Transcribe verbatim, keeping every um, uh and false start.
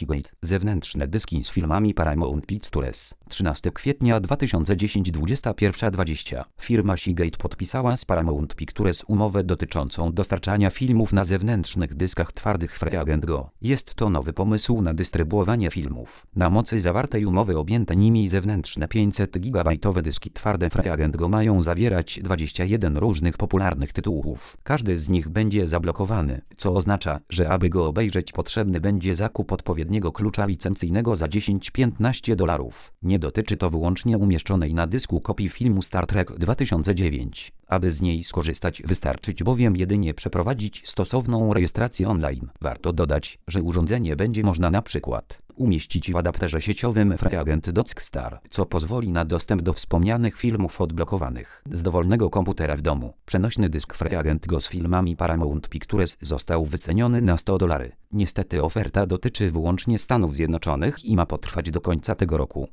Seagate. Zewnętrzne dyski z filmami Paramount Pictures. trzynastego kwietnia dwa tysiące dziesiątego dwudziesta pierwsza dwadzieścia. Firma Seagate podpisała z Paramount Pictures umowę dotyczącą dostarczania filmów na zewnętrznych dyskach twardych Free Agent Go. Jest to nowy pomysł na dystrybuowanie filmów. Na mocy zawartej umowy objęte nimi zewnętrzne pięćset gigabajtowe dyski twarde Free Agent Go mają zawierać dwadzieścia jeden różnych popularnych tytułów. Każdy z nich będzie zablokowany, co oznacza, że aby go obejrzeć potrzebny będzie zakup odpowiedniego klucza licencyjnego za dziesięć do piętnastu dolarów. Nie dotyczy to wyłącznie umieszczonej na dysku kopii filmu Star Trek dwa tysiące dziewięć. Aby z niej skorzystać, wystarczyć bowiem jedynie przeprowadzić stosowną rejestrację online. Warto dodać, że urządzenie będzie można na przykład umieścić w adapterze sieciowym Free Agent Dockstar, co pozwoli na dostęp do wspomnianych filmów odblokowanych z dowolnego komputera w domu. Przenośny dysk Free Agent Go z filmami Paramount Pictures został wyceniony na sto dolarów. Niestety oferta dotyczy wyłącznie Stanów Zjednoczonych i ma potrwać do końca tego roku.